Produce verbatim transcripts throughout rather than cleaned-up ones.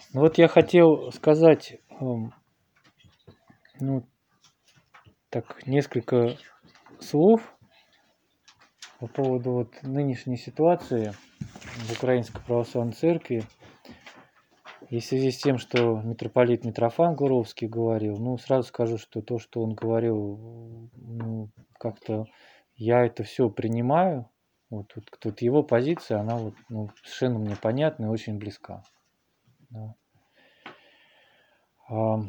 Ну вот я хотел сказать, эм, ну, так, несколько слов по поводу вот нынешней ситуации в Украинской Православной Церкви. И в связи с тем, что митрополит Митрофан Гуровский говорил, ну, сразу скажу, что то, что он говорил, ну, как-то я это все принимаю. Вот тут, тут его позиция, она вот, ну, совершенно мне понятна и очень близка. Да. А,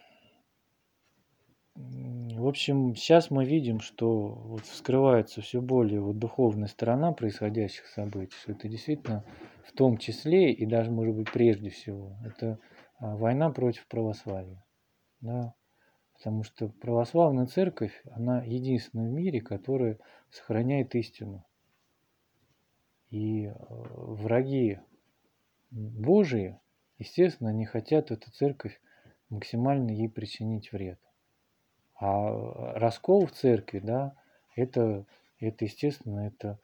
В общем, сейчас мы видим, что вот вскрывается все более вот духовная сторона происходящих событий, что это действительно в том числе и даже, может быть, прежде всего, это а, война против православия. Да? Потому что православная церковь, она единственная в мире, которая сохраняет истину. И э, враги Божии, естественно, не хотят эту церковь максимально ей причинить вред. А раскол в церкви, да, это, это естественно, это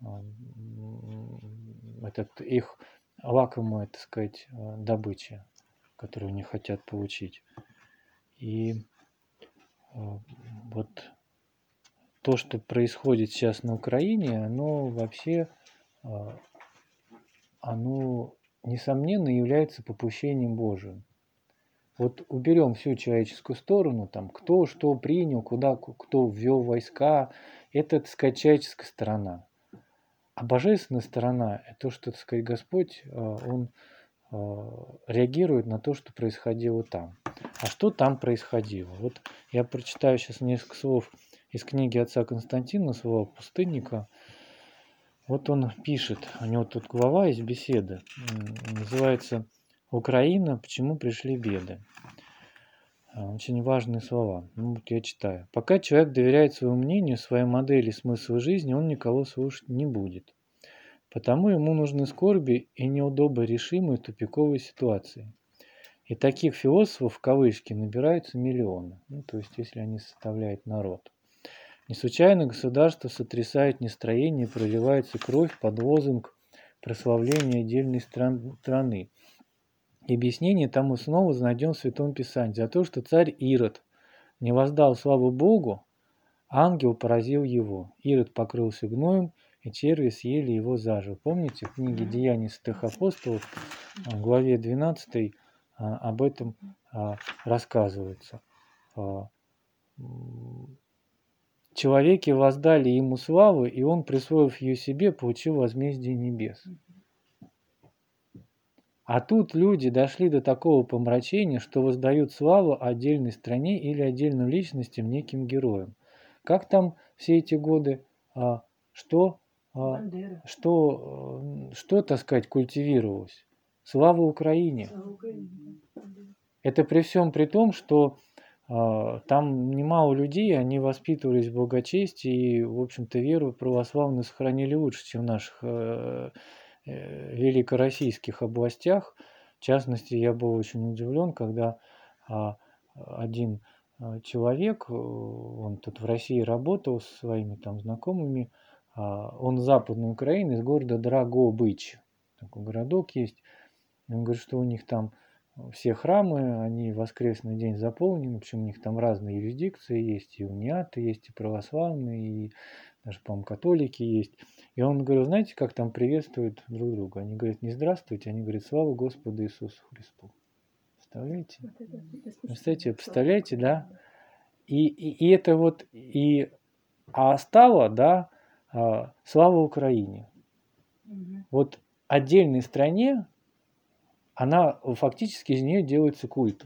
этот их лакомая, так сказать, добыча, которую они хотят получить. И вот то, что происходит сейчас на Украине, оно вообще, оно, несомненно, является попущением Божиим. Вот уберем всю человеческую сторону, там, кто что принял, куда кто ввел войска, это, так сказать, человеческая сторона. А божественная сторона – это то, что, так сказать, Господь, Он реагирует на то, что происходило там. А что там происходило? Вот я прочитаю сейчас несколько слов из книги отца Константина, своего пустынника. Вот он пишет, у него тут глава есть, беседа, называется «Украина. Почему пришли беды?». Очень важные слова. Ну, вот я читаю. Пока человек доверяет своему мнению, своей модели смысла жизни, он никого слушать не будет. Потому ему нужны скорби и неудоборешимые тупиковые ситуации. И таких философов, в кавычки, набираются миллионы. Ну, то есть, если они составляют народ. Не случайно государство сотрясает нестроение и проливается кровь под лозунг прославления отдельной страны. И объяснение тому снова найдем в Святом Писании. За то, что царь Ирод не воздал славу Богу, ангел поразил его. Ирод покрылся гноем, и черви съели его заживо. Помните, в книге «Деяний святых апостолов», в главе двенадцатой, об этом рассказывается. Человеки воздали ему славу, и он, присвоив ее себе, получил возмездие небес. А тут люди дошли до такого помрачения, что воздают славу отдельной стране или отдельным личностям, неким героям. Как там все эти годы, а, что, а, что, что, так сказать, культивировалось? Слава Украине. Слава Украине. Это при всем при том, что а, там немало людей, они воспитывались в благочестии и, в общем-то, веру православную сохранили лучше, чем в наших э, э, великороссийских областях. В частности, я был очень удивлен, когда а, один а, человек, он тут в России работал со своими там знакомыми, а, он из Западной Украины, из города Драгобыч. Такой городок есть. И он говорит, что у них там все храмы, они в воскресный день заполнены, причем у них там разные юрисдикции есть, и униаты есть, и православные, и даже, по-моему, католики есть. И он говорил, знаете, как там приветствуют друг друга? Они говорят, не здравствуйте, они говорят, слава Господу Иисусу Христу. Представляете? Представляете, представляете, да? И, и, и это вот, и, а стало, да, а, слава Украине. Угу. Вот отдельной стране, она фактически из нее делается культ.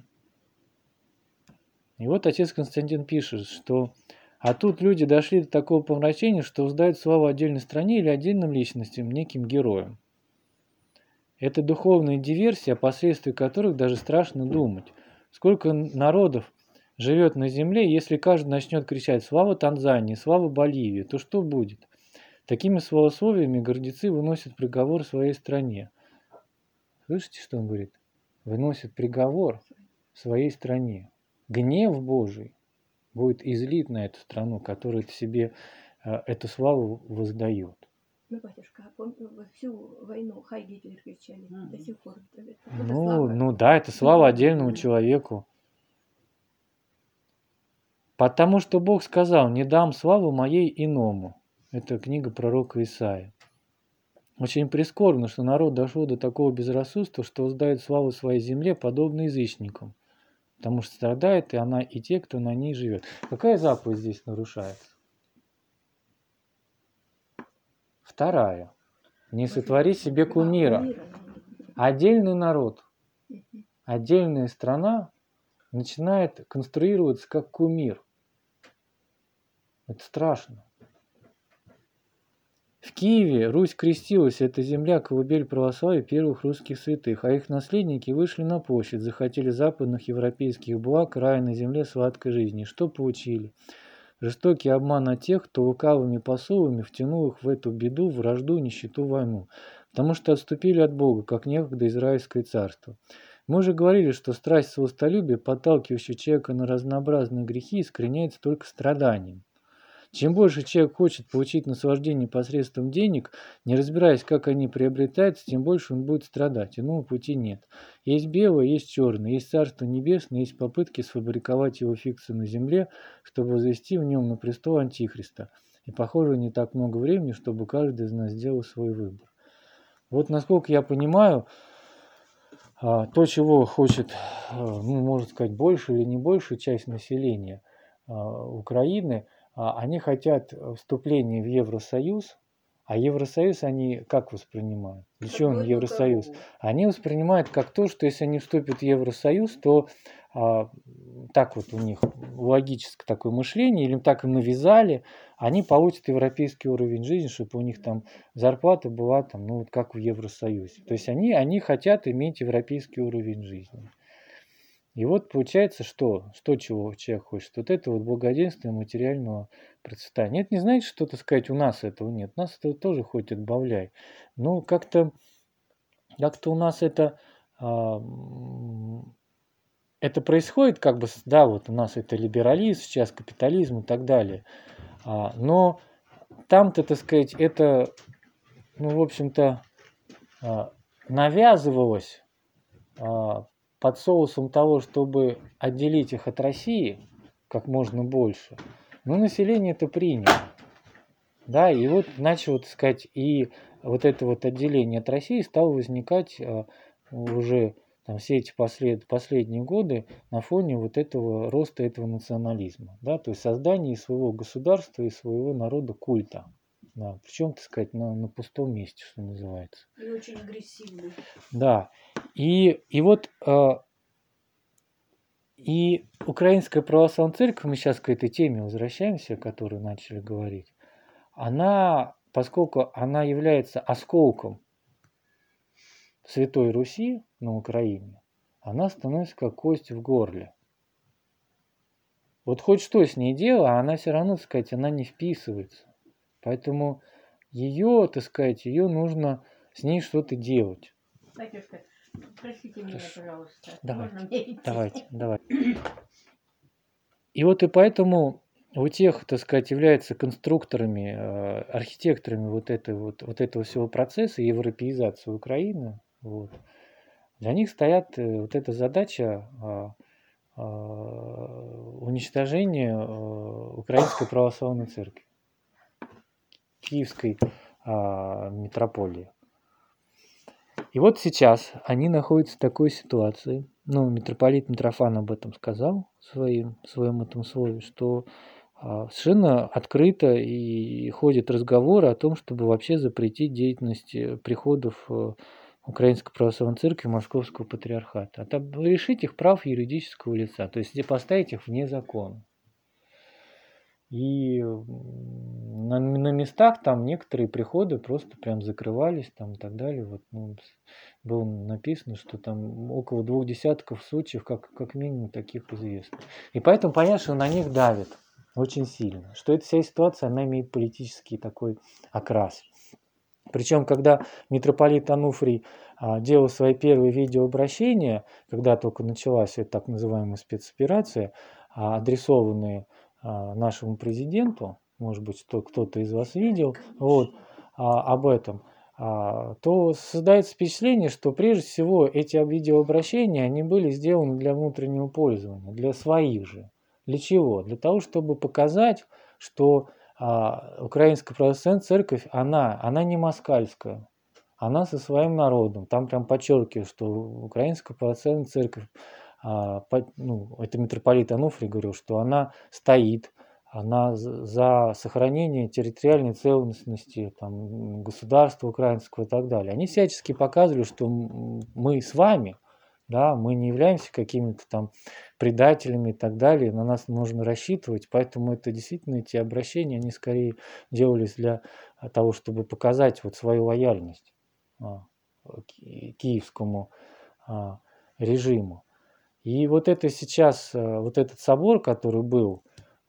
И вот отец Константин пишет, что а тут люди дошли до такого помрачения, что воздают славу отдельной стране или отдельным личностям, неким героям. Это духовная диверсия, о последствиях которых даже страшно думать. Сколько народов живет на земле, если каждый начнет кричать «Слава Танзании! Слава Боливии!», то что будет? Такими словословиями гордецы выносят приговор своей стране. Слышите, что он говорит? Выносят приговор своей стране. Гнев Божий будет излит на эту страну, которая себе э, эту славу воздает. Ну, батюшка, а помню, всю войну Хай Гитлер кричали, mm-hmm. до сих пор. Ну, ну Ну да, это слава отдельному человеку. Потому что Бог сказал: «Не дам славу моей иному». Это книга пророка Исаии. Очень прискорбно, что народ дошел до такого безрассудства, что воздает славу своей земле, подобно язычникам, потому что страдает и она, и те, кто на ней живет. Какая заповедь здесь нарушается? Вторая. Не сотвори себе кумира. Отдельный народ, отдельная страна начинает конструироваться как кумир. Это страшно. В Киеве Русь крестилась, это земля, колыбель православия первых русских святых, а их наследники вышли на площадь, захотели западных европейских благ, рая на земле, сладкой жизни. Что получили? Жестокий обман от тех, кто лукавыми посулами втянул их в эту беду, вражду, нищету, войну. Потому что отступили от Бога, как некогда Израильское царство. Мы уже говорили, что страсть сластолюбия, подталкивающая человека на разнообразные грехи, искореняется только страданием. Чем больше человек хочет получить наслаждение посредством денег, не разбираясь, как они приобретаются, тем больше он будет страдать. Иного пути нет. Есть белое, есть черное, есть Царство Небесное, есть попытки сфабриковать его фикцию на земле, чтобы возвести в нем на престол Антихриста. И, похоже, не так много времени, чтобы каждый из нас сделал свой выбор. Вот насколько я понимаю, то, чего хочет, ну, можно сказать, больше или не большая часть населения Украины, они хотят вступления в Евросоюз, а Евросоюз они как воспринимают? Для чего он Евросоюз? Они воспринимают как то, что если они вступят в Евросоюз, то а, так вот у них логическое такое мышление, или так им навязали, они получат европейский уровень жизни, чтобы у них там зарплата была там, ну, вот как в Евросоюзе. То есть они, они хотят иметь европейский уровень жизни. И вот получается, что, что чего человек хочет? Вот это вот благоденствие материального процветания. Это не значит, что, так сказать, у нас этого нет. У нас этого тоже хоть отбавляй. Но как-то, как-то у нас это, а, это происходит, как бы, да, вот у нас это либерализм, сейчас капитализм и так далее. А, но там-то, так сказать, это, ну, в общем-то, а, навязывалось а, под соусом того, чтобы отделить их от России как можно больше, но население это приняло. Да, и вот начало, так сказать, и вот это вот отделение от России стало возникать а, уже там, все эти послед, последние годы на фоне вот этого роста этого национализма. Да, то есть создания своего государства и своего народа культа. Да, причем, так сказать, на, на пустом месте, что называется. И очень агрессивный. Да. И, и вот э, и Украинская православная церковь, мы сейчас к этой теме возвращаемся, о которой начали говорить, она, поскольку она является осколком Святой Руси на Украине, она становится как кость в горле. Вот хоть что с ней дело, а она все равно, так сказать, она не вписывается. Поэтому ее, так сказать, ее нужно с ней что-то делать. Батюшка, простите меня, пожалуйста. Давайте, Можно мне идти? давайте, давайте. И вот и поэтому у тех, так сказать, являются конструкторами, архитекторами вот, этой, вот, вот этого всего процесса европеизации Украины. Вот. Для них стоят вот эта задача уничтожения Украинской православной церкви, Киевской митрополии. И вот сейчас они находятся в такой ситуации, ну, митрополит Митрофан об этом сказал в своем, в своем этом слове, что а, совершенно открыто и ходит разговор о том, чтобы вообще запретить деятельность приходов Украинской православной церкви Московского патриархата, а лишить их прав юридического лица, то есть поставить их вне закона. И на, на местах там некоторые приходы просто прям закрывались там и так далее. Вот, ну, было написано, что там около двух десятков случаев, как, как минимум, таких известно. И поэтому понятно, что на них давит очень сильно. Что эта вся ситуация, она имеет политический такой окрас. Причем, когда митрополит Ануфрий а, делал свои первые видеообращения, когда только началась эта так называемая спецоперация, а, адресованные нашему президенту, может быть, кто-то из вас видел, вот, а, об этом. а, то создается впечатление, что прежде всего эти видеообращения, они были сделаны для внутреннего пользования, для своих же. Для чего? Для того, чтобы показать, что а, Украинская православная церковь, она, она не москальская, она со своим народом. Там прям подчеркиваю, что Украинская православная церковь, а, по, ну, это митрополит Ануфрий говорил, что она стоит, она за сохранение территориальной целостности там, государства украинского и так далее. Они всячески показывали, что мы с вами, да, мы не являемся какими-то там предателями и так далее, на нас нужно рассчитывать, поэтому это действительно эти обращения, они скорее делались для того, чтобы показать вот свою лояльность а, ки- киевскому а, режиму. И вот это сейчас, а, вот этот собор, который был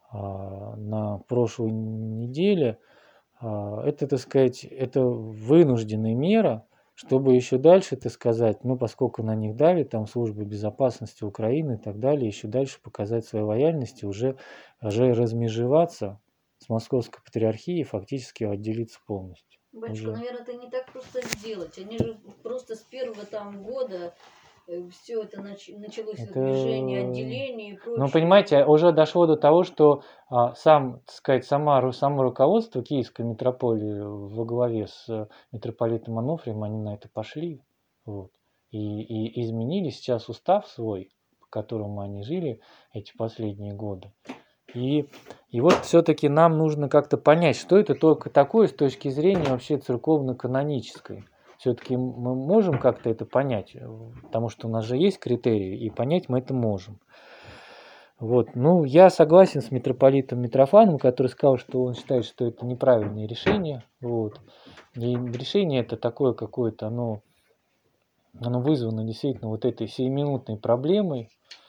а, на прошлой неделе, а, это, так сказать, это вынужденная мера, чтобы еще дальше, так сказать, ну, поскольку на них давит там служба безопасности Украины и так далее, еще дальше показать свою лояльность и уже, уже размежеваться с Московской патриархией, фактически отделиться полностью. Батюшка, Уже. наверное, это не так просто сделать. Они же просто с первого там года все это нач- началось Это, движение, отделение и прочее. ну, понимаете, уже дошло до того, что а, сам, так сказать, сама, ру- само руководство Киевской митрополии во главе с э, митрополитом Ануфрием, они на это пошли. Вот. И, и изменили сейчас устав свой, по которому они жили эти последние годы. И, и вот все-таки нам нужно как-то понять, что это только такое с точки зрения вообще церковно-канонической. Все-таки мы можем как-то это понять, потому что у нас же есть критерии, и понять мы это можем. Вот. Ну, я согласен с митрополитом Митрофаном, который сказал, что он считает, что это неправильное решение. Вот. И решение это такое какое-то, оно, оно вызвано действительно вот этой сиюминутной проблемой,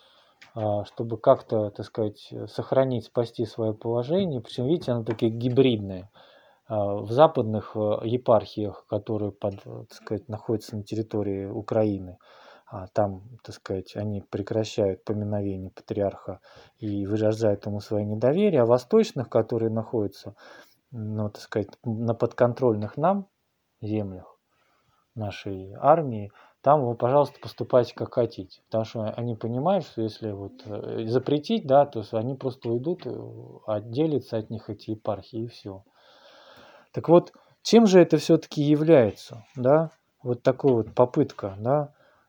чтобы как-то, так сказать, сохранить, спасти свое положение. Причем, видите, оно такие гибридные. В западных епархиях, которые, под, так сказать, находятся на территории Украины, там, так сказать, они прекращают поминовение патриарха и выражают ему свое недоверие, а восточных, которые находятся, ну, так сказать, на подконтрольных нам землях нашей армии, там вы, пожалуйста, поступайте как хотите. Потому что они понимают, что если вот запретить, да, то они просто уйдут, отделятся от них эти епархии и все. Так вот, чем же это все-таки является, да, вот такая вот попытка, да,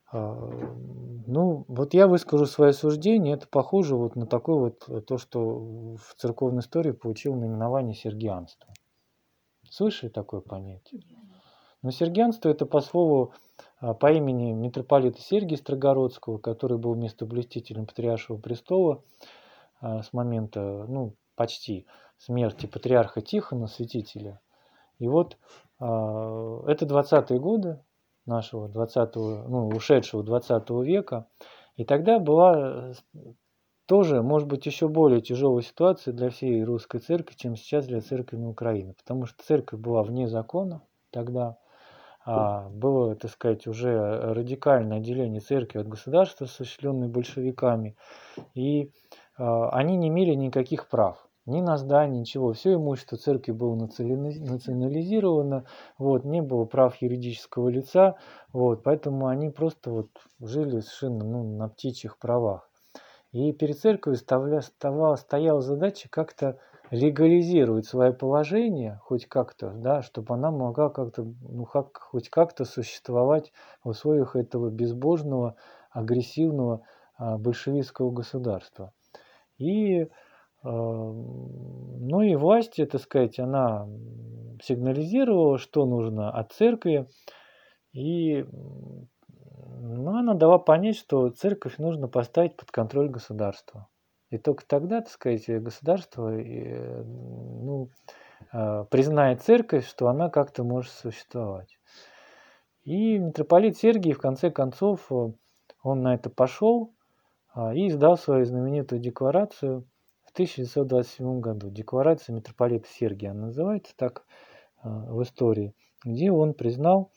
ну, вот я выскажу свое суждение, это похоже вот на такое вот, то, что в церковной истории получило наименование сергианство. Слышали такое понятие? Но сергианство это по слову, по имени митрополита Сергия Строгородского, который был местоблюстителем Патриаршего престола с момента, ну, почти смерти патриарха Тихона, святителя. И вот э, это двадцатые годы нашего двадцатого, ну, ушедшего двадцатого века. И тогда была тоже, может быть, еще более тяжелая ситуация для всей русской церкви, чем сейчас для церкви на Украине. Потому что церковь была вне закона тогда. А, было, так сказать, уже радикальное отделение церкви от государства, осуществленное большевиками. И а, они не имели никаких прав. Ни на здание, ничего. Все имущество церкви было национализировано, вот, не было прав юридического лица, вот, поэтому они просто вот жили совершенно, ну, на птичьих правах. И перед церковью стояла, стояла задача как-то легализировать свое положение, хоть как-то, да, чтобы она могла как-то, ну, как, хоть как-то существовать в условиях этого безбожного, агрессивного а, большевистского государства. И ну и власть, так сказать, она сигнализировала, что нужно от церкви, и ну, она дала понять, что церковь нужно поставить под контроль государства. И только тогда, так сказать, государство ну, признает церковь, что она как-то может существовать. И митрополит Сергий, в конце концов, он на это пошел и издал свою знаменитую декларацию в тысяча девятьсот двадцать седьмом году. Декларация митрополита Сергия называется так в истории, где он признал,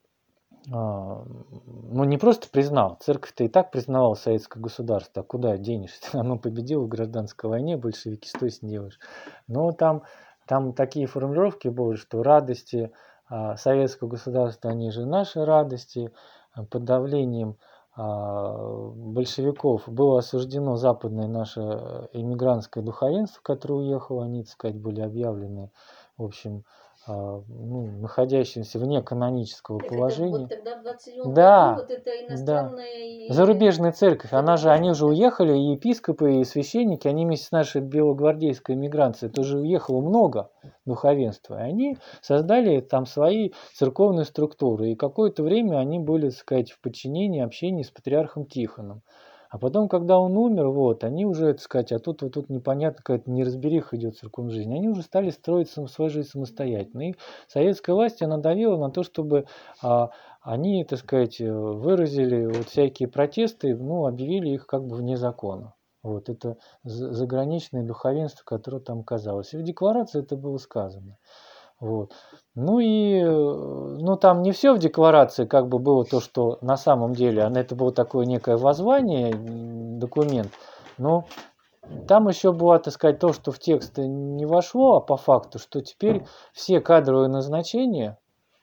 ну не просто признал, церковь-то и так признавала советское государство, а куда денешься? Оно победило в гражданской войне, большевики, что с ним делаешь? Но там, там такие формулировки были, что радости а, советского государства, они же наши радости. А, Под давлением а, большевиков было осуждено западное наше э, иммигрантское духовенство, которое уехало, они, так сказать, были объявлены, в общем, а, ну, находящимся вне канонического Так это положения. вот тогда в двадцать седьмом году Да, вот это да. иностранная и Зарубежная церковь, она же, они же зарубежная, да? уехали, и епископы, и священники, они вместе с нашей белогвардейской эмиграцией, тоже уехало много духовенства, и они создали там свои церковные структуры, и какое-то время они были, так сказать, в подчинении, общении с патриархом Тихоном. А потом, когда он умер, вот, они уже, так сказать, а тут вот тут непонятно, какая-то неразбериха идет в церковной жизни, они уже стали строить сам- свою жизнь самостоятельно. И советская власть, она давила на то, чтобы а, они, так сказать, э, выразили вот всякие протесты, ну, объявили их как бы вне закона. Вот это за- заграничное духовенство, которое там оказалось. И в декларации это было сказано. Вот. Ну и, э, ну там не все в декларации как бы было то, что на самом деле, а это было такое некое воззвание, м, документ, но там еще было, так сказать, то, что в текст не вошло, а по факту, что теперь все кадровые назначения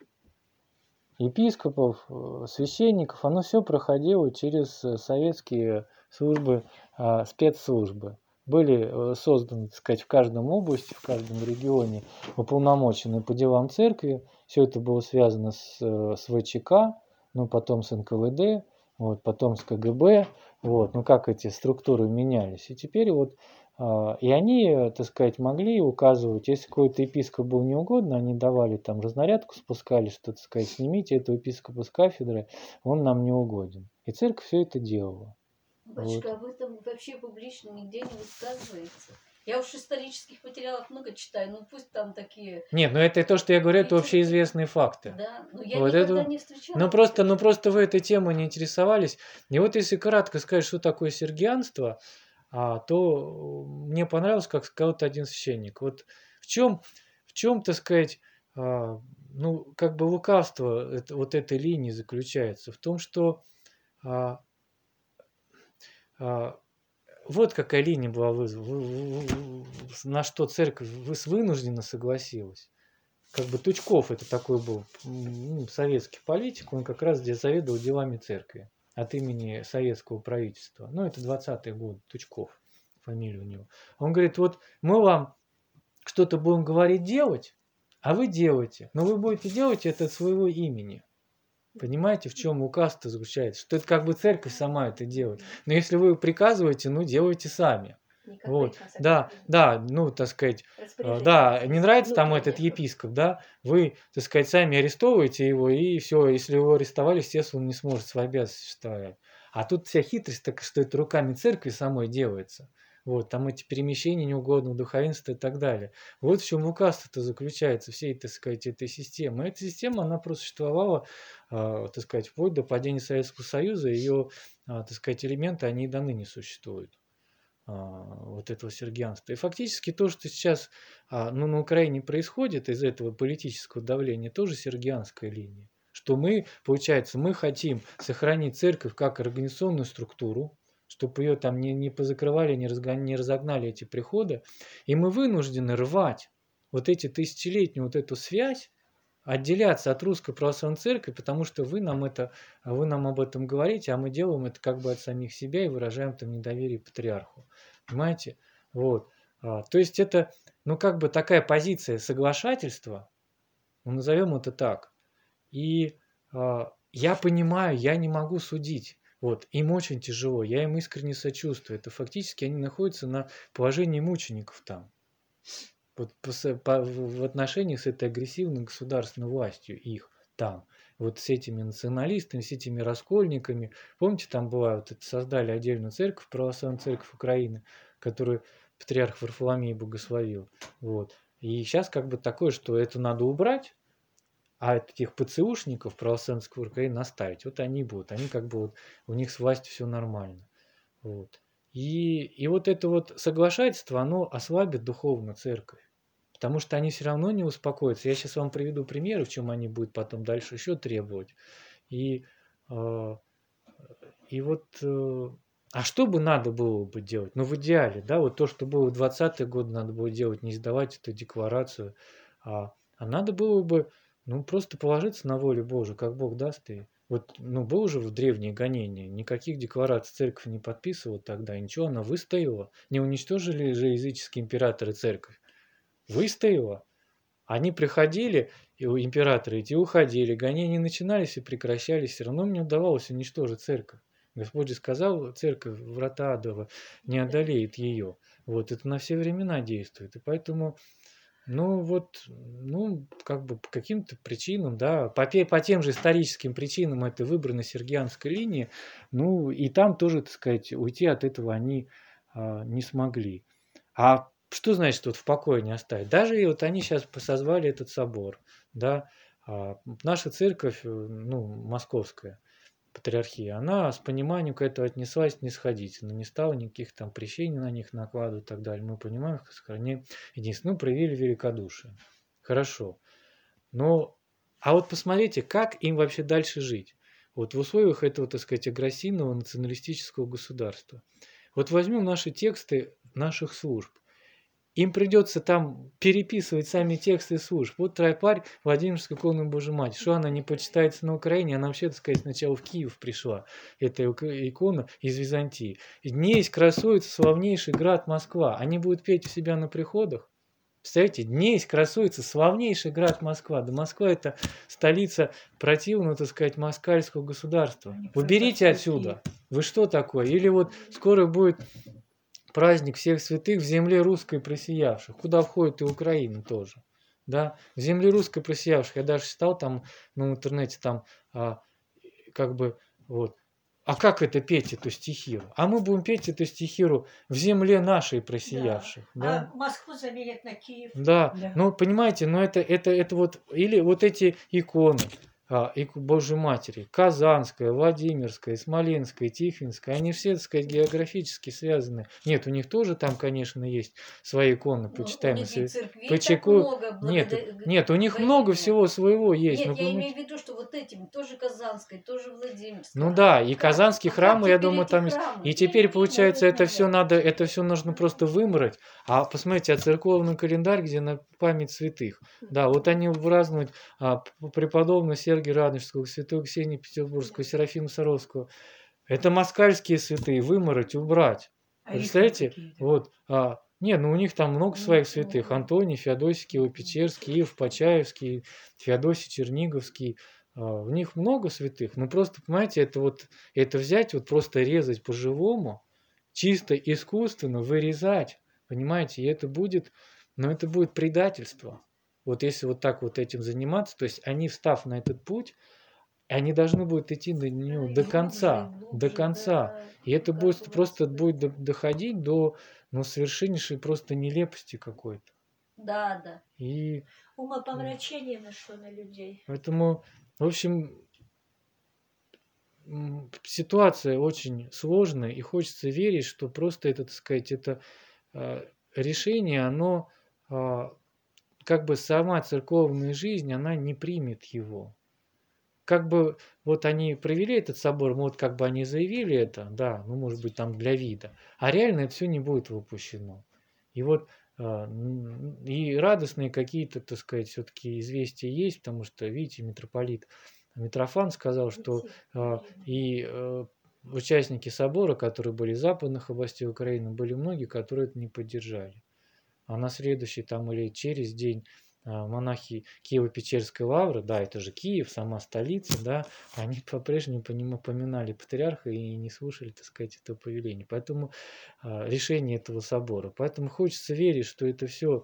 епископов, э, священников, оно все проходило через э, советские службы, а, спецслужбы. Были э, созданы, так сказать, в каждом области, в каждом регионе уполномоченные по делам церкви. Все это было связано с, э, с ВЧК, ну, потом с эн ка вэ дэ, вот, потом с ка гэ бэ. Вот, ну, как эти структуры менялись. И теперь вот а, и они, э, так сказать, могли указывать, если какой-то епископ был неугодно, они давали там разнарядку, спускали, что, так сказать, снимите этого епископа с кафедры, он нам не угоден. И церковь все это делала. Батюшка, Вот. об этом вообще публично нигде не высказывается. Я уж исторических материалов много читаю, ну пусть там такие Нет, ну это то, что я говорю, это критики. общеизвестные факты. Да, но я Вот никогда это... не встречала. Ну просто, ну просто вы этой темой не интересовались. И вот если кратко сказать, что такое сергианство, а, то мне понравилось, как сказал вот один священник. Вот в чем, в чем, так сказать, а, ну, как бы лукавство это, вот этой линии заключается? В том, что а, а, вот какая линия была вызвана, на что церковь вынуждена согласилась. Как бы Тучков это такой был ну, советский политик, он как раз здесь заведовал делами церкви от имени советского правительства. Ну, это двадцатые годы, Тучков, фамилия у него. Он говорит, вот мы вам что-то будем говорить делать, а вы делаете. Но вы будете делать это от своего имени. Понимаете, в чем указ-то заключается? Что это как бы церковь сама это делает. Но если вы приказываете, ну, делайте сами. Никак Вот, приказ, а да, как да, ну, так сказать, э, распоряжение да, какое-то, не нравится там внутреннее. этот епископ, да, вы, так сказать, сами арестовываете его, и все, если его арестовали, естественно, он не сможет свои обязанности существовать. А тут вся хитрость такая, что это руками церкви самой делается. Вот, там эти перемещения неугодного духовенства и так далее. Вот в чем указ-то заключается, всей, так сказать, этой системы. Эта система, она просуществовала, а, так сказать, вплоть до падения Советского Союза, ее, а, так сказать, элементы, они и до ныне существуют. А, вот этого сергианства. И фактически то, что сейчас а, ну, на Украине происходит из этого политического давления, тоже сергианская линия. Что мы, получается, мы хотим сохранить церковь как организационную структуру, чтобы ее там не, не позакрывали, не, разгоняли, не разогнали эти приходы. И мы вынуждены рвать вот эти тысячелетнюю вот эту связь, отделяться от Русской Православной Церкви, потому что вы нам, это, вы нам об этом говорите, а мы делаем это как бы от самих себя и выражаем там недоверие патриарху. Понимаете? Вот. А, то есть это, ну как бы такая позиция соглашательства, ну, назовем это так. И а, я понимаю, я не могу судить. Вот, им очень тяжело, я им искренне сочувствую. Это фактически они находятся на положении мучеников там. Вот по, по, в отношении с этой агрессивной государственной властью их там. Вот с этими националистами, с этими раскольниками. Помните, там была, вот это, создали отдельную церковь, православную церковь Украины, которую патриарх Варфоломей благословил. Вот. И сейчас как бы такое, что это надо убрать, а этих ПЦУшников православной церкви Украины оставить. Вот они будут. Они как бы вот, у них с властью все нормально. Вот. И, и вот это вот соглашательство, оно ослабит духовно церковь. Потому что они все равно не успокоятся. Я сейчас вам приведу примеры, в чем они будут потом дальше еще требовать. И, э, и вот, э, а что бы надо было бы делать? Ну, в идеале, да, вот то, что было в двадцатые годы, надо было делать, не издавать эту декларацию, а, а надо было бы, ну, просто положиться на волю Божию, как Бог даст. И вот, ну, было же в древние гонения, никаких деклараций церковь не подписывала тогда, и ничего, она выстояла. Не уничтожили же языческие императоры церковь. Выстояла. Они приходили, и у императора эти уходили, гонения начинались и прекращались, все равно мне удавалось уничтожить церковь. Господь же сказал, церковь, врата адова, не одолеет ее. Вот, это на все времена действует. И поэтому, ну вот, ну, как бы по каким-то причинам, да, по, пе- по тем же историческим причинам это выбрана Сергианская линия, ну, и там тоже, так сказать, уйти от этого они а, не смогли. А что значит вот в покое не оставить? Даже и вот они сейчас созвали этот собор, да, а, наша церковь, э, ну, московская патриархия, она с пониманием к этому отнеслась снисходительно, не стала никаких там прещений на них накладывать и так далее. Мы понимаем, что они единственное, ну, проявили великодушие. Хорошо. Но, а вот посмотрите, как им вообще дальше жить? Вот в условиях этого, так сказать, агрессивного националистического государства. Вот возьмем наши тексты наших служб. Им придется там переписывать сами тексты служб. Вот тропарь Владимирской иконы Божьей Матери. Что она не почитается на Украине? Она вообще, так сказать, сначала в Киев пришла. Это икона из Византии. Днесь красуется славнейший град Москва. Они будут петь у себя на приходах. Представляете, днесь красуется славнейший град Москва. Да Москва – это столица противного, так сказать, москальского государства. Уберите отсюда. Вы что такое? Или вот скоро будет праздник всех святых в земле русской просиявших, куда входит и Украина тоже. Да? В земле русской просиявших, я даже читал там ну, в интернете, там а, как бы вот, а как это петь эту стихиру? А мы будем петь эту стихиру в земле нашей просиявших. Да. Да? А Москву заменят на Киев. Да, Да. ну понимаете, но это, это, это вот, или вот эти иконы а, ик- Божьей Матери, Казанская, Владимирская, Смоленская, Тихвинская, они все, так сказать, географически связаны. Нет, у них тоже там, конечно, есть свои иконы, Ну, у почитаемые. них и церквей По так Чеку- много. Нет, благодаря- нет, у них во много имя. всего своего есть. Нет, но я помните- имею в виду, что вот этим, тоже Казанской, тоже Владимирской. Ну да, А и как? казанские А храмы, как я теперь думаю, эти там есть. храмы? И теперь, Не получается, могут это все назвать. надо, это все нужно просто вымрать. А посмотрите, а церковный календарь, где на память святых. Да, вот они празднуют а, п- преподобного Сергия Радонежского, святого Ксении Петербургского, Серафима Саровского. Это москальские святые, вымороть, убрать. А их Представляете? какие-то. Вот. А, не, ну у них там много Ну, своих ну, святых. ну. Антоний, Феодосий Киево-Печерский, Иов Почаевский, Феодосий Черниговский. А, в них много святых. Но просто, понимаете, это вот это взять, вот просто резать по-живому, чисто искусственно вырезать. Понимаете, и это будет, но это будет предательство. Вот если вот так вот этим заниматься, то есть они, встав на этот путь, они должны будут идти до него Да, и до глубже, конца, и глубже, до конца. да. И это Как будет бы просто сказать. будет до- доходить до ну, совершеннейшей просто нелепости какой-то. Да, да. И Умопомрачение нашло на людей. поэтому, в общем, м, ситуация очень сложная, и хочется верить, что просто это, так сказать, это а, решение, оно а, как бы сама церковная жизнь, она не примет его. Как бы вот они провели этот собор, вот как бы они заявили это, да, ну может быть там для вида, а реально это все не будет воплощено. И вот а, н- и радостные какие-то, так сказать, все-таки известия есть, потому что, видите, митрополит Митрофан сказал, что а, и э, участники собора, которые были из западных областей Украины, были многие, которые это не поддержали. А на следующий там или через день а, монахи Киево-Печерской лавры, да, это же Киев, сама столица, да, они по-прежнему по нему поминали патриарха и не слушали, так сказать, этого повеления. Поэтому а, решение этого собора. Поэтому хочется верить, что это все,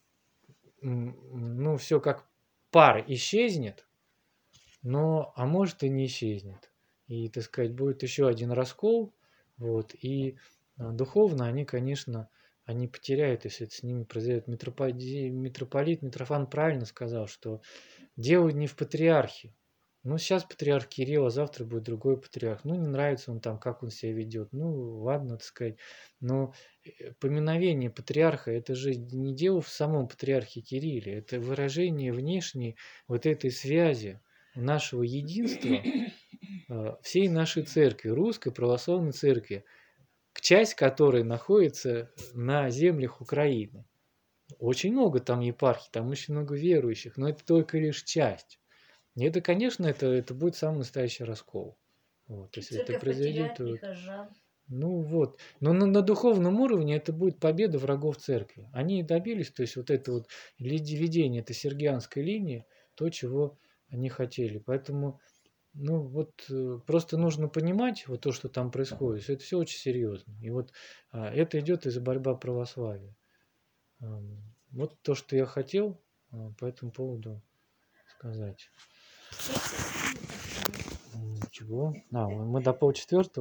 ну, все как пар исчезнет, но, а может и не исчезнет. И, так сказать, будет еще один раскол, вот, и а, духовно они, конечно, они потеряют, если это с ними произойдет. Митрополит, митрополит Митрофан правильно сказал, что дело не в патриархе. Ну, сейчас патриарх Кирилл, а завтра будет другой патриарх. Ну, не нравится он там, как он себя ведет. Ну, ладно, так сказать. Но э, поминовение патриарха, это же не дело в самом патриархе Кирилле. Это выражение внешней вот этой связи нашего единства э, всей нашей церкви, русской православной церкви, к часть которой находится на землях Украины. Очень много там епархий, там очень много верующих, но это только лишь часть. И это, конечно, это, это будет самый настоящий раскол. Вот, если это Церковь произойдет, потеряет то... прихожан. Ну вот. Но на, на духовном уровне это будет победа врагов церкви. Они и добились, то есть вот это вот ведение этой сергианской линии, то, чего они хотели. Поэтому, ну вот э, просто нужно понимать вот то, что там происходит. Это все очень серьезно. И вот а, это идет из-за борьбы православия. Ам, Вот то, что я хотел а, по этому поводу сказать. М, Чего? А, мы до полчетвертого.